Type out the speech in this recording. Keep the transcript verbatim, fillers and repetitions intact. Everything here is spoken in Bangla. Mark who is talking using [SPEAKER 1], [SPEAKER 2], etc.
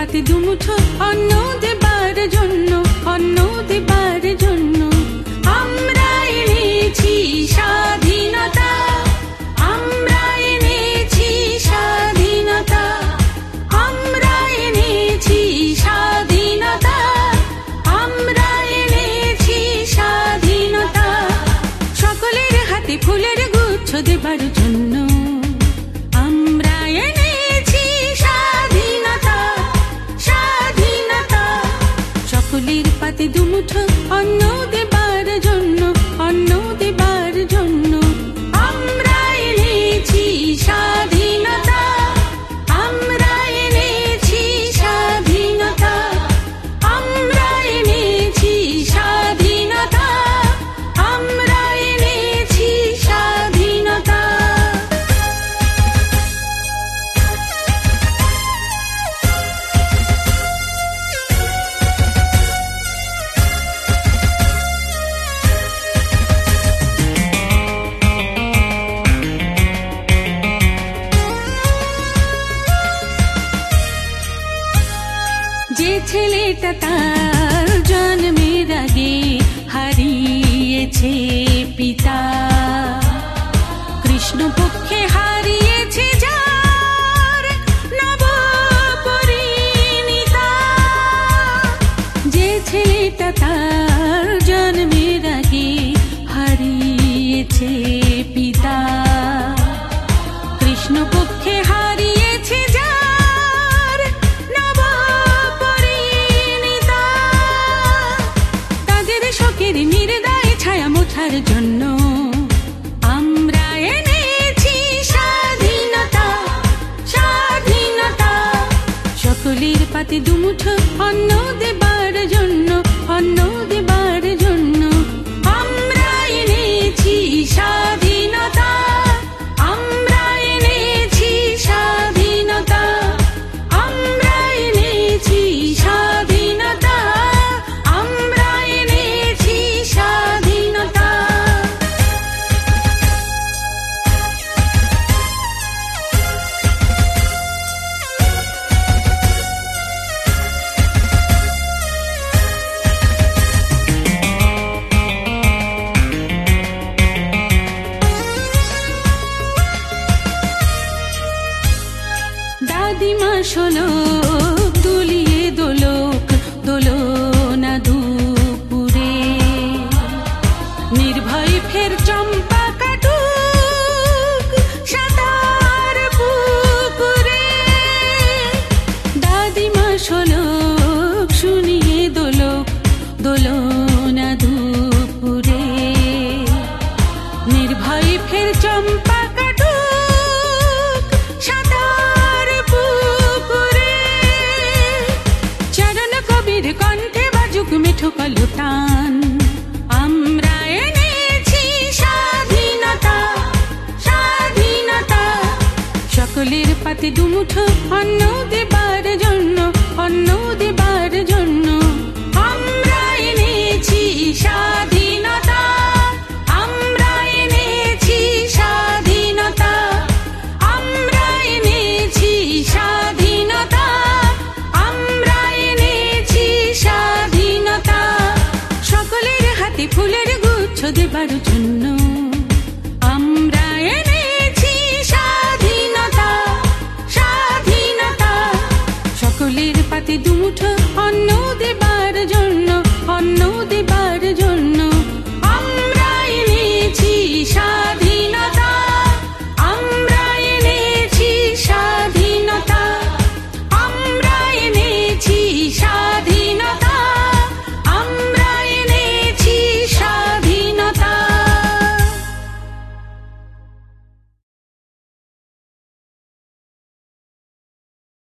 [SPEAKER 1] পাতে দুমুঠো অন্ন দেবার জন্য, অন্ন দেবার জন্য আমরা এনেছি স্বাধীনতা, আমরা এনেছি স্বাধীনতা, আমরা এনেছি স্বাধীনতা, আমরা এনেছি স্বাধীনতা। সকলের হাতে ফুলের গুচ্ছ দেবার জন্য আমরা এনেছি স্বাধীনতা, স্বাধীনতা। সকলের পাতে দুমুঠো অন্ন দেবার জন্য, অন্ন দেবার জন্য আমরা এনেছি স্বাধীনতা, আমরা এনেছি স্বাধীনতা, আমরা এনেছি স্বাধীনতা, আমরা এনেছি স্বাধীনতা। যে ছেলেটা তার জন্মের আগে হারিয়েছে পিতা, কৃষ্ণ পক্ষে হারিয়েছে যার নব পরিণীতা। যে ছেলেটা তার জন্মের আগে হারিয়েছে পিতা, কৃষ্ণ পক্ষে হারিয়েছে যার নব পরিণীতা। তাদের শোকের নির্দয় ছায়া মোছার জন্য আমরা এনেছি স্বাধীনতা, স্বাধীনতা। সকলের পাতে দুমুঠো অন্ন দেবার জন্য, অন্ন দেবার জন্য আমরা এনেছি স্বাধীনতা, আমরা এনেছি স্বাধীনতা, আমরা এনেছি স্বাধীনতা, আমরা এনেছি স্বাধীনতা। দাদিমা শোলক দুলিয়ে দোলক দোলনা দুপুরে, নির্ভয় ফের চম্পা কাটুক সাঁতার পুকুরে। দাদিমা শোলক শুনিয়ে দোলক দোলনা দুপুরে, নির্ভয় ফের চম্পা কাটুক সাঁতার পুকুরে। চরণ কবির কণ্ঠে বাজুক মিঠু কলতান, আমরা এনেছি স্বাধীনতা, স্বাধীনতা। সকলের পাতে দুমুঠো অন্ন দেবার জন্য, অন্ন দেবার জন্য আমরা এনেছি স্বাধীনতা, আমরা এনেছি স্বাধীনতা, আমরা এনেছি স্বাধীনতা, আমরা এনেছি স্বাধীনতা। সকলের হাতে ফুলের গুচ্ছ দেবার জন্য আমরা এনেছি স্বাধীনতা, স্বাধীনতা। সকলের পাতে দুমুঠো অন্ন দেবার